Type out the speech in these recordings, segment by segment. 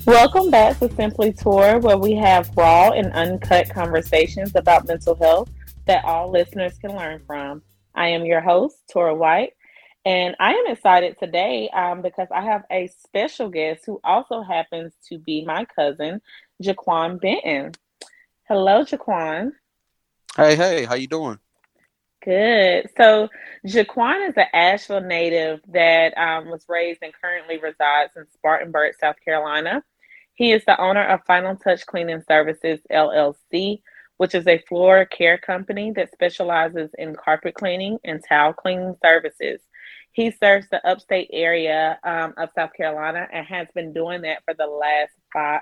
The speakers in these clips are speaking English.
Welcome back to Simply Tour, where we have raw and uncut conversations about mental health that all listeners can learn from. I am your host, Tora White, and I am excited today because I have a special guest who also happens to be my cousin, Jaquan Benton. Hello, Jaquan. Hey, how you doing? Good. So, Jaquan is an Asheville native that was raised and currently resides in Spartanburg, South Carolina. He is the owner of Final Touch Cleaning Services LLC, which is a floor care company that specializes in carpet cleaning and towel cleaning services. He serves the upstate area of South Carolina and has been doing that for the last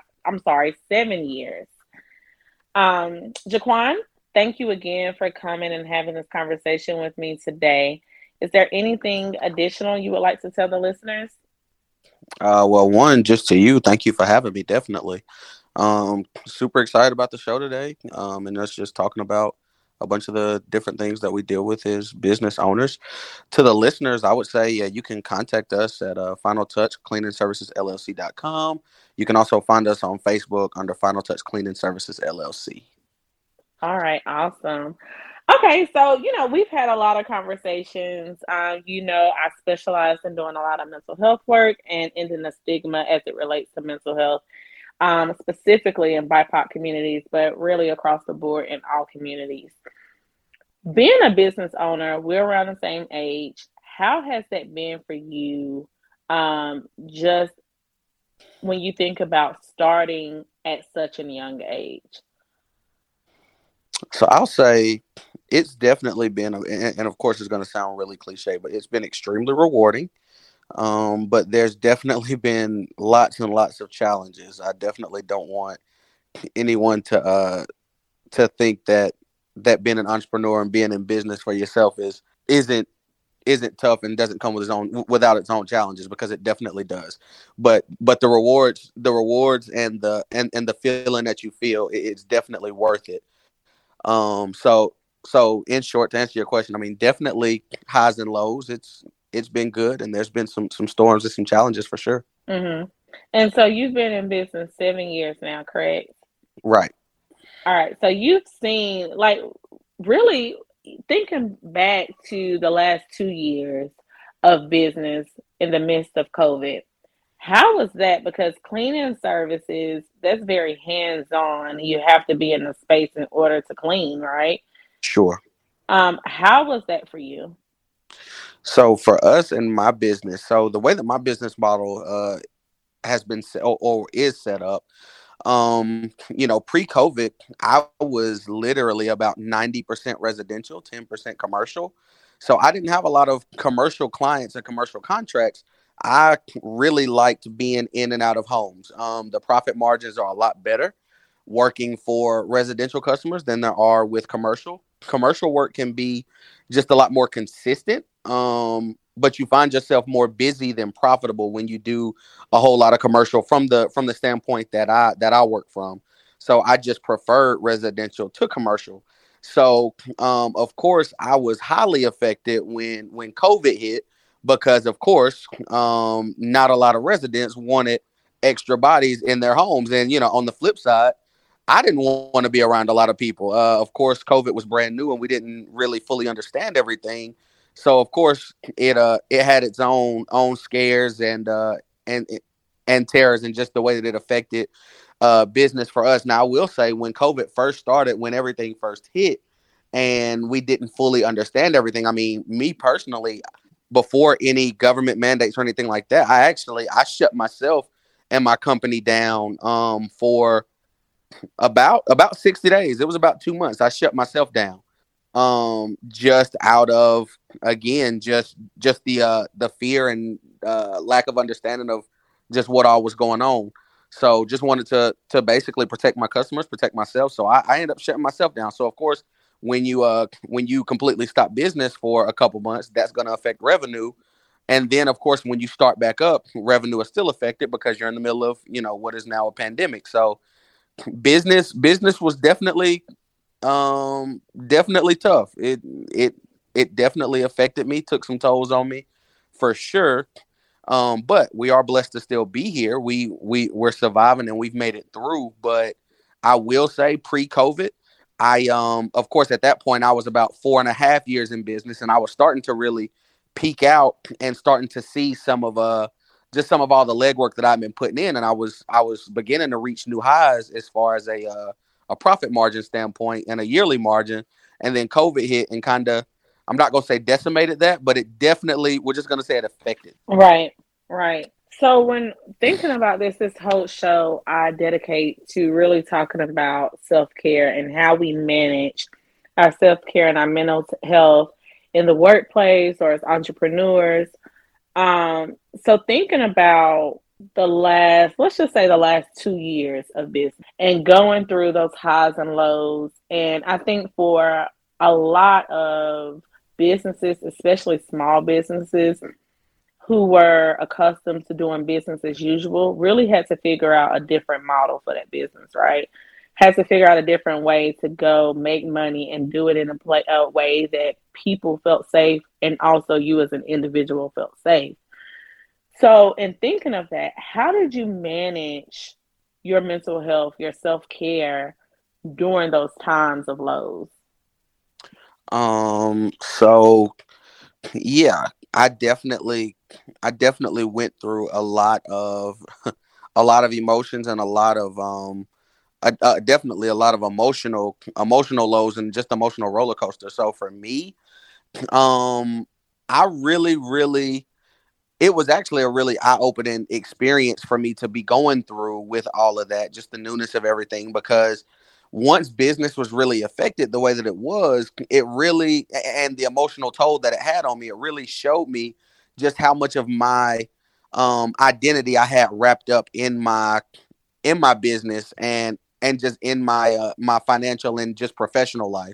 7 years. Jaquan, thank you again for coming and having this conversation with me today. Is there anything additional you would like to tell the listeners? Well, one, just to you, thank you for having me. Definitely. Super excited about the show today. And us just talking about a bunch of the different things that we deal with as business owners. To the listeners, I would say, yeah, you can contact us at Final Touch Cleaning Services LLC.com. You can also find us on Facebook under Final Touch Cleaning Services LLC. All right, awesome. Okay, so we've had a lot of conversations. I specialize in doing a lot of mental health work and ending the stigma as it relates to mental health, specifically in BIPOC communities, but really across the board in all communities. Being a business owner, we're around the same age. How has that been for you? Just when you think about starting at such a young age. So I'll say it's definitely been, and of course, it's going to sound really cliche, but it's been extremely rewarding. But there's definitely been lots and lots of challenges. I definitely don't want anyone to think that being an entrepreneur and being in business for yourself isn't isn't tough and doesn't come with its own without its own challenges, because it definitely does. But the rewards and the feeling that you feel, it's definitely worth it. So in short, to answer your question, I mean, definitely highs and lows. It's been good, and there's been some storms and some challenges for sure. hmm And so you've been in business 7 years now, correct? Right. All right. So you've seen, like, really thinking back to the last 2 years of business in the midst of COVID. How was that? Because cleaning services, that's very hands on. You have to be in the space in order to clean, right? Sure. How was that for you? So for us in my business, so the way that my business model has been set, or is set up, pre-COVID, I was literally about 90% residential, 10% commercial. So I didn't have a lot of commercial clients and commercial contracts. I really liked being in and out of homes. The profit margins are a lot better working for residential customers than there are with commercial. Commercial work can be just a lot more consistent. But you find yourself more busy than profitable when you do a whole lot of commercial from the standpoint that I work from. So I just preferred residential to commercial. So of course I was highly affected when COVID hit, because of course not a lot of residents wanted extra bodies in their homes. And on the flip side, I didn't want to be around a lot of people. Of course, COVID was brand new and we didn't really fully understand everything. So of course it had its own scares and and terrors, and just the way that it affected business for us. Now I will say, when COVID first started, when everything first hit, and we didn't fully understand everything. I mean, me personally, before any government mandates or anything like that, I shut myself and my company down for about 60 days. It was about 2 months. I shut myself down just out of, again, just the fear and lack of understanding of just what all was going on. So just wanted to basically protect my customers, protect myself. So I ended up shutting myself down. So of course, when you completely stop business for a couple months, that's going to affect revenue. And then of course, when you start back up, revenue is still affected because you're in the middle of what is now a pandemic. So business was definitely tough. It definitely affected me, took some tolls on me for sure. But we are blessed to still be here. We're surviving and we've made it through. But I will say, pre-COVID, I of course at that point I was about 4.5 years in business, and I was starting to really peak out and starting to see some of just some of all the legwork that I've been putting in, and I was beginning to reach new highs as far as a profit margin standpoint and a yearly margin. And then COVID hit and kind of, I'm not gonna say decimated that, but it definitely, we're just gonna say it affected. Right, right. So when thinking about this whole show I dedicate to really talking about self-care and how we manage our self-care and our mental health in the workplace or as entrepreneurs. So thinking about let's just say the last 2 years of business and going through those highs and lows. And I think for a lot of businesses, especially small businesses, who were accustomed to doing business as usual really had to figure out a different model for that business, right? Had to figure out a different way to go make money and do it in a way that people felt safe and also you as an individual felt safe. So, in thinking of that, how did you manage your mental health, your self care during those times of lows? So yeah, I definitely, I definitely went through a lot of a lot of emotions and a lot of definitely a lot of emotional lows and just emotional roller coaster. So for me, um, I really, it was actually a really eye-opening experience for me to be going through with all of that, just the newness of everything. Because once business was really affected the way that it was, it really, and the emotional toll that it had on me, it really showed me just how much of my identity I had wrapped up in my business and just in my my financial and just professional life.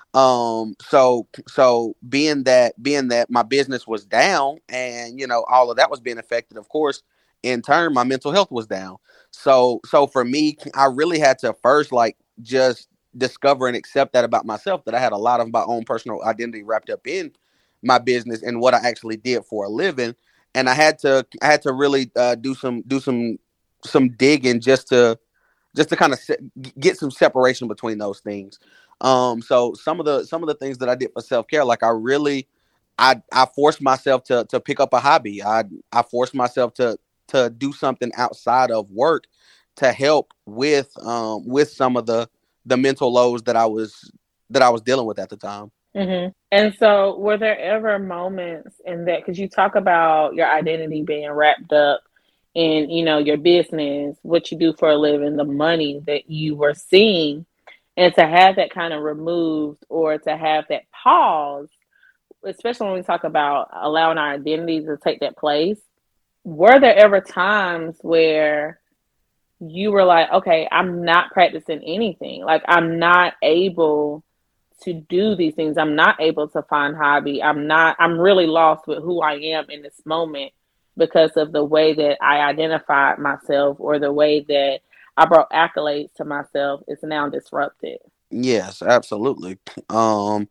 So being that my business was down, and all of that was being affected, of course, in turn my mental health was down. So for me, I really had to first, like, just discover and accept that about myself, that I had a lot of my own personal identity wrapped up in my business and what I actually did for a living. And I had to really do some digging, just to kind of get some separation between those things. So some of the things that I did for self care, like, I forced myself to pick up a hobby. I forced myself to do something outside of work to help with some of the mental lows that I was dealing with at the time. And so, were there ever moments in that? Because you talk about your identity being wrapped up in, your business, what you do for a living, the money that you were seeing, and to have that kind of removed or to have that pause, especially when we talk about allowing our identity to take that place. Were there ever times where you were like, okay, I'm not practicing anything. Like, I'm not able to do these things. I'm not able to find hobby. I'm really lost with who I am in this moment because of the way that I identified myself or the way that I brought accolades to myself is now disrupted. Yes, absolutely. Um,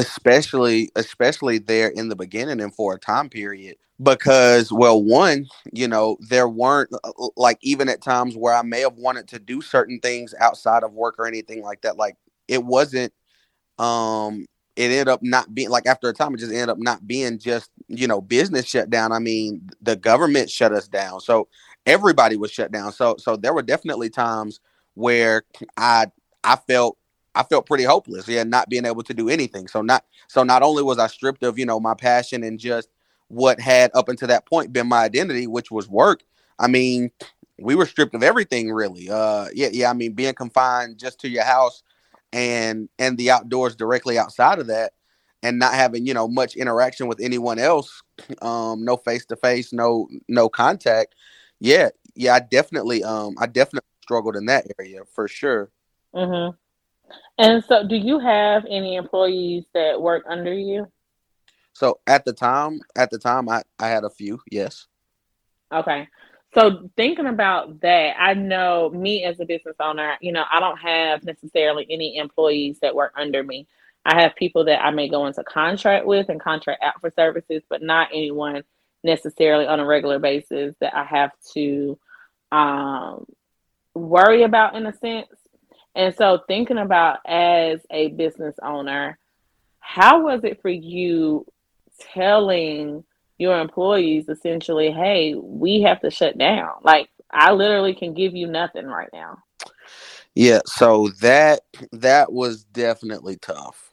especially there in the beginning and for a time period, because, well, one, there weren't, like, even at times where I may have wanted to do certain things outside of work or anything like that. Like, it wasn't. Um, it ended up not being, like, after a time, it just ended up not being just business shut down. I mean, the government shut us down, so everybody was shut down. So there were definitely times where I I felt I felt pretty hopeless. Yeah, not being able to do anything. So not only was I stripped of my passion and just what had up until that point been my identity, which was work. I mean, we were stripped of everything, really. Yeah. I mean, being confined just to your house and the outdoors directly outside of that, and not having much interaction with anyone else, no face to face, no contact. Yeah, I definitely struggled in that area for sure. hmm And so, do you have any employees that work under you? So at the time, I had a few. Yes. Okay. So thinking about that, I know me as a business owner, I don't have necessarily any employees that work under me. I have people that I may go into contract with and contract out for services, but not anyone necessarily on a regular basis that I have to um, worry about in a sense. And so, thinking about as a business owner, how was it for you telling your employees essentially, hey, we have to shut down? Like, I literally can give you nothing right now. Yeah, so that was definitely tough.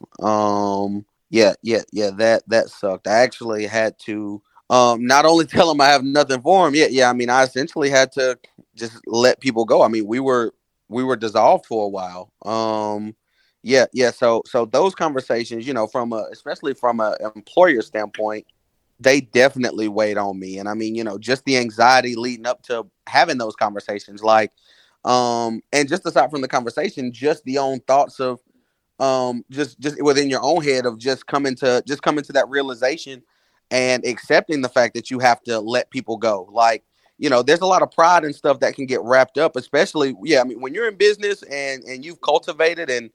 Yeah, that sucked. I actually had to not only tell them I have nothing for them. Yeah, I mean, I essentially had to just let people go. I mean, we were dissolved for a while. Yeah, so those conversations, from especially from a employer standpoint, they definitely weighed on me. And I mean, just the anxiety leading up to having those conversations, like and just aside from the conversation, just the own thoughts of just within your own head of just coming to that realization and accepting the fact that you have to let people go. Like, there's a lot of pride and stuff that can get wrapped up, especially, yeah, I mean, when you're in business and you've cultivated and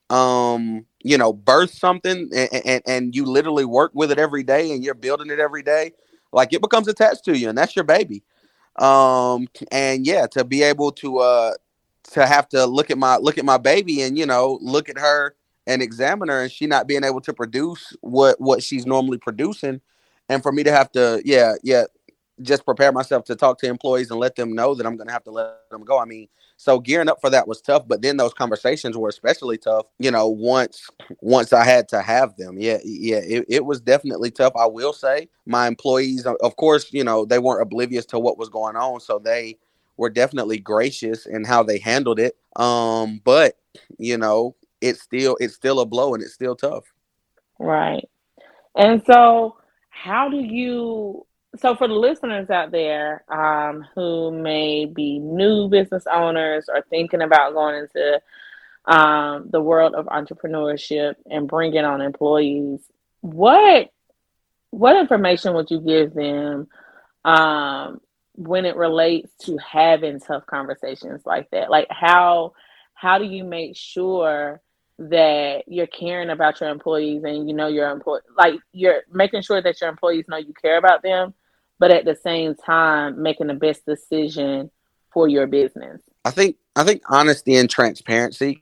birth something, and you literally work with it every day and you're building it every day, like, it becomes attached to you, and that's your baby. And yeah, to be able to have to look at my baby, and look at her and examine her, and she not being able to produce what she's normally producing, and for me to have to, yeah, just prepare myself to talk to employees and let them know that I'm going to have to let them go. I mean, so gearing up for that was tough, but then those conversations were especially tough, once I had to have them. Yeah, it was definitely tough. I will say my employees, of course, they weren't oblivious to what was going on, so they were definitely gracious in how they handled it. But it's still a blow, and it's still tough. Right. And so, how do you? So, for the listeners out there who may be new business owners or thinking about going into the world of entrepreneurship and bringing on employees, what what information would you give them um, when it relates to having tough conversations like that? Like, how do you make sure that you're caring about your employees and your employee, like, you're making sure that your employees know you care about them, but at the same time making the best decision for your business? I think honesty and transparency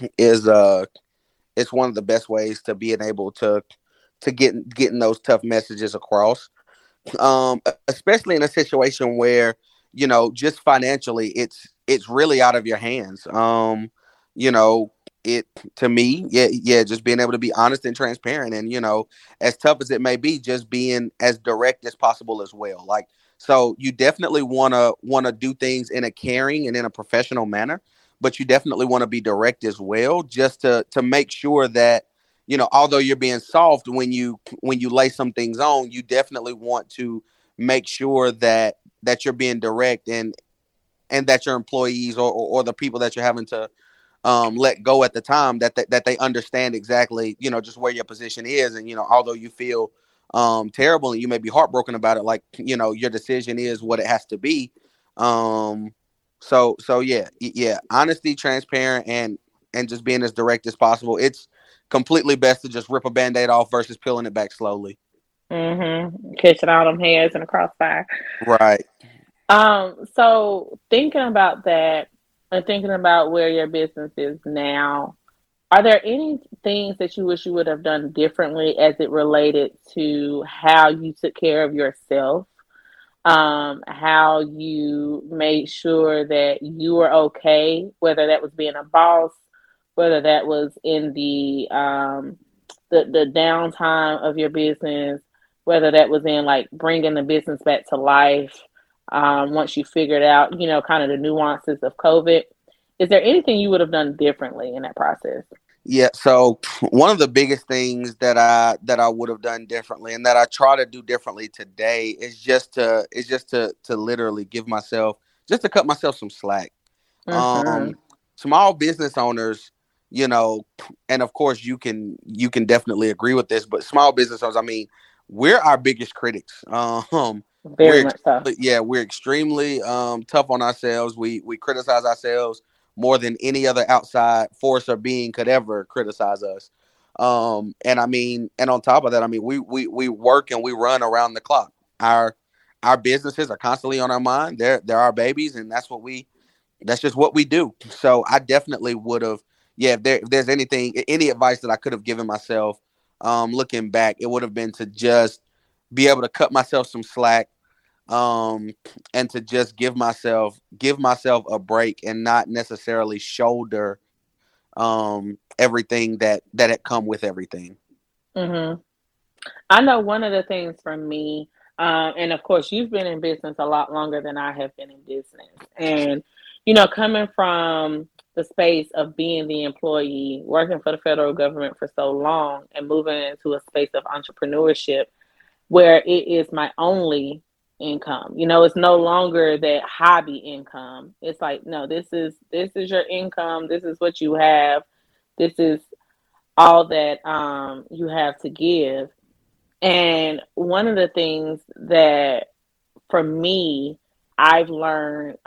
is one of the best ways to being able to getting those tough messages across. Especially in a situation where, just financially, it's really out of your hands. You know, it to me, yeah, just being able to be honest and transparent, and as tough as it may be, just being as direct as possible as well. Like, so you definitely wanna do things in a caring and in a professional manner, but you definitely want to be direct as well, just to make sure that, although you're being soft when you lay some things on, you definitely want to make sure that you're being direct, and that your employees, or the people that you're having to let go at the time, that they understand exactly, just where your position is. And although you feel terrible and you may be heartbroken about it, like, your decision is what it has to be. um so yeah, honesty, transparent, and just being as direct as possible. It's completely best to just rip a band-aid off versus peeling it back slowly. Catching all them hairs in the crossfire. Right. So thinking about that and thinking about where your business is now, are there any things that you wish you would have done differently as it related to how you took care of yourself? How you made sure that you were okay, whether that was being a boss, whether that was in the downtime of your business, whether that was in like bringing the business back to life. Once you figured out, kind of the nuances of COVID, is there anything you would have done differently in that process? Yeah, so one of the biggest things that I would have done differently, and that I try to do differently today, is just to literally give myself, just to cut myself some slack. Mm-hmm. Um Small business owners, you know, and of course you can definitely agree with this, but small business owners, I mean, we're our biggest critics. Very much so. We're extremely tough on ourselves. We criticize ourselves more than any other outside force or being could ever criticize us. And I mean, and on top of that, I mean, we work and we run around the clock. our businesses are constantly on our mind. They're our babies, and that's just what we do. So I definitely would have, yeah, if there's any advice that I could have given myself, looking back, it would have been to just be able to cut myself some slack, um, and to just give myself a break and not necessarily shoulder, everything that had come with everything. Hmm. I know one of the things for me, and of course, you've been in business a lot longer than I have been in business. And, coming from the space of being the employee, working for the federal government for so long, and moving into a space of entrepreneurship where it is my only income. It's no longer that hobby income. It's like, no, this is your income. This is what you have. This is all that you have to give. And one of the things that for me, I've learned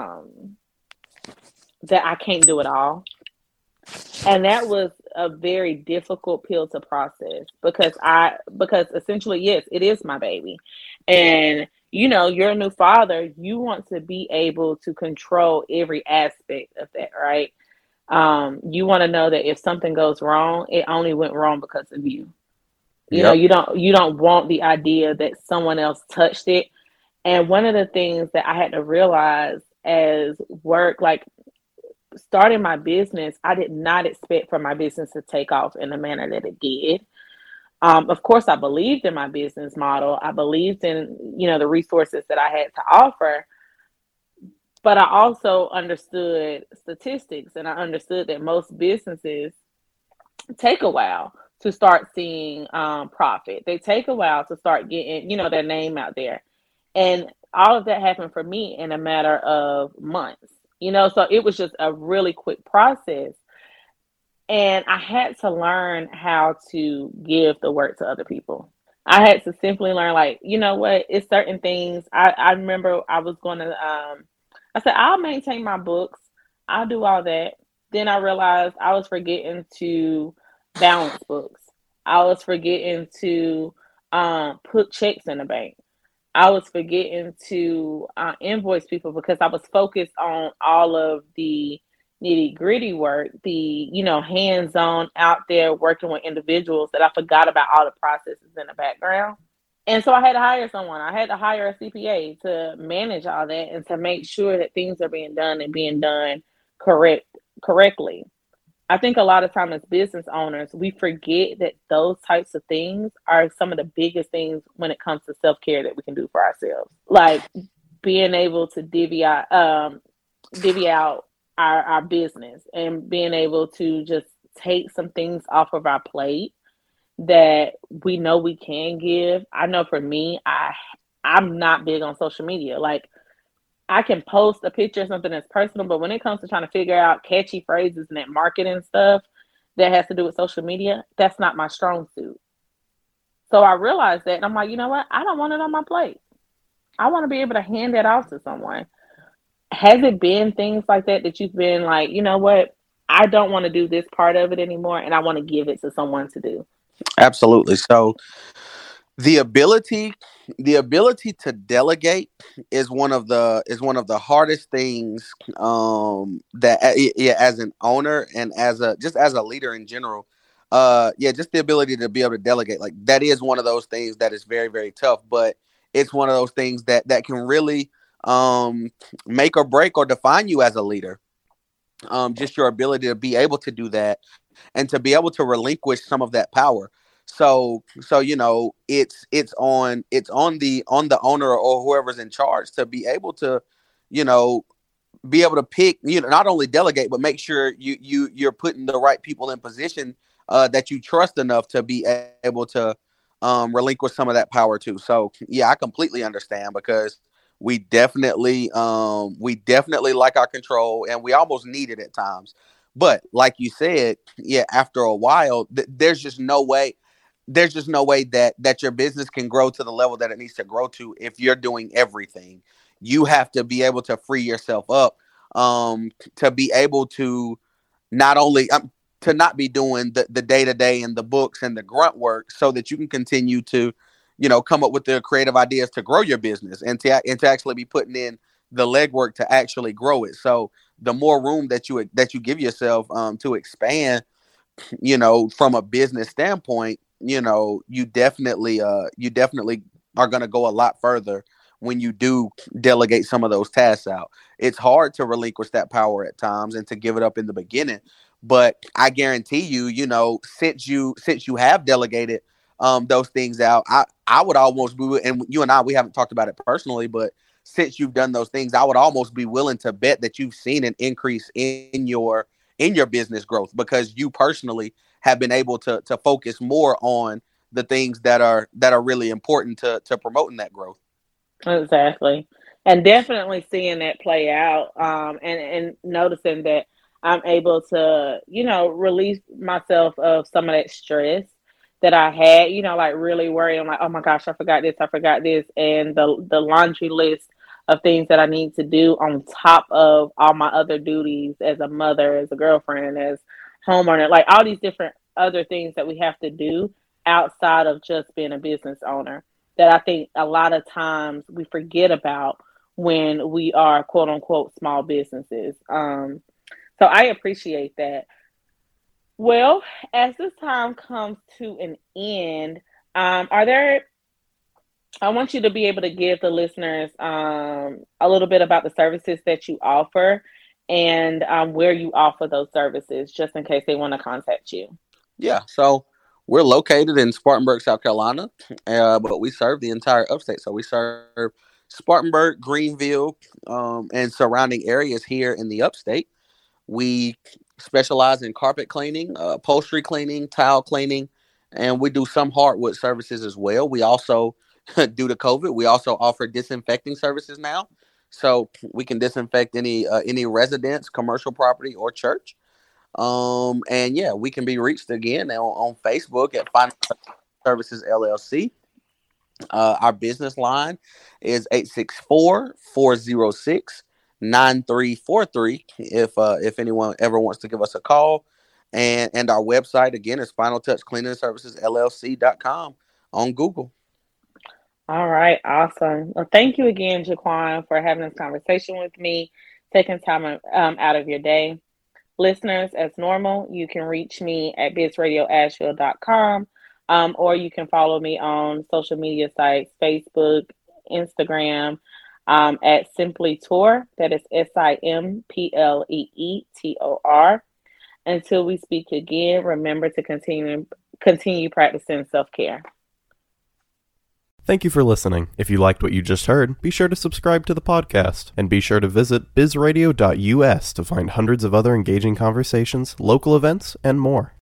that I can't do it all. And that was a very difficult pill to process because essentially, yes, it is my baby. And you're a new father, you want to be able to control every aspect of that, right? You want to know that if something goes wrong, it only went wrong because of you. Yep. You don't want the idea that someone else touched it. And one of the things that I had to realize as work, like starting my business, I did not expect for my business to take off in the manner that it did. Of course, I believed in my business model. I believed in, the resources that I had to offer, but I also understood statistics and I understood that most businesses take a while to start seeing profit. They take a while to start getting, their name out there. And all of that happened for me in a matter of months, so it was just a really quick process. And I had to learn how to give the work to other people. I had to simply learn, like, you know what, it's certain things. I remember I was going to, I said, I'll maintain my books, I'll do all that. Then I realized I was forgetting to balance books, I was forgetting to put checks in the bank. I was forgetting to invoice people because I was focused on all of the nitty gritty work, the hands on out there working with individuals, that I forgot about all the processes in the background. And so I had to hire someone. I had to hire a CPA to manage all that and to make sure that things are being done and being done correctly. I think a lot of time as business owners, we forget that those types of things are some of the biggest things when it comes to self care that we can do for ourselves. Like being able to divvy out our business and being able to just take some things off of our plate that we know we can give. I know for me, I'm not big on social media. Like I can post a picture of something that's personal, but when it comes to trying to figure out catchy phrases and that marketing stuff that has to do with social media, that's not my strong suit. So I realized that and I'm like, you know what? I don't want it on my plate. I want to be able to hand that off to someone. Has it been things like that that you've been like, you know what? I don't want to do this part of it anymore and I want to give it to someone to do. Absolutely. So the ability the ability to delegate is one of the hardest things, that, yeah, as an owner and as a leader in general. Yeah, just the ability to be able to delegate, like, that is one of those things that is very, very tough, but it's one of those things that can really, um make or break or define you as a leader. Just your ability to be able to do that and to be able to relinquish some of that power. So it's on the owner or whoever's in charge to be able to, you know pick, not only delegate, but make sure you're putting the right people in position, that you trust enough to be able to, relinquish some of that power too. So yeah, I completely understand, because we definitely like our control, and we almost need it at times. But like you said, yeah, after a while, there's just no way that your business can grow to the level that it needs to grow to if you're doing everything. You have to be able to free yourself up, to be able to not only, to not be doing the day-to-day and the books and the grunt work, so that you can continue to, come up with the creative ideas to grow your business and to actually be putting in the legwork to actually grow it. So the more room that you give yourself to expand, from a business standpoint, you definitely are going to go a lot further when you do delegate some of those tasks out. It's hard to relinquish that power at times and to give it up in the beginning, but I guarantee you, since you have delegated those things out, I would almost be, and you and I, we haven't talked about it personally, but since you've done those things, I would almost be willing to bet that you've seen an increase in your business growth, because you personally have been able to focus more on the things that are really important to promoting that growth. Exactly. And definitely seeing that play out, and noticing that I'm able to, release myself of some of that stress that I had, like really worrying, like, oh my gosh, I forgot this, and the laundry list of things that I need to do on top of all my other duties as a mother, as a girlfriend, as homeowner, like all these different other things that we have to do outside of just being a business owner, that I think a lot of times we forget about when we are quote unquote small businesses. So I appreciate that. Well, as this time comes to an end, are there, I want you to be able to give the listeners a little bit about the services that you offer, and where you offer those services, just in case they want to contact you. Yeah. So we're located in Spartanburg, South Carolina, but we serve the entire upstate. So we serve Spartanburg, Greenville, and surrounding areas here in the upstate. We specialize in carpet cleaning, upholstery cleaning, tile cleaning, and we do some hardwood services as well. We also, due to COVID, we also offer disinfecting services now. So we can disinfect any residence, commercial property, or church. And yeah, we can be reached again on Facebook at Final Services LLC. Our business line is 864-406-9343. If anyone ever wants to give us a call, and our website again is Final Touch Cleaning Services LLC.com on Google. All right, awesome. Well, thank you again, Jaquan, for having this conversation with me, taking time out of your day. Listeners, as normal, you can reach me at bizradioasheville.com, or you can follow me on social media sites, Facebook, Instagram, at Simply Tour. That is SIMPLEETOR. Until we speak again, remember to continue practicing self-care. Thank you for listening. If you liked what you just heard, be sure to subscribe to the podcast, and be sure to visit bizradio.us to find hundreds of other engaging conversations, local events, and more.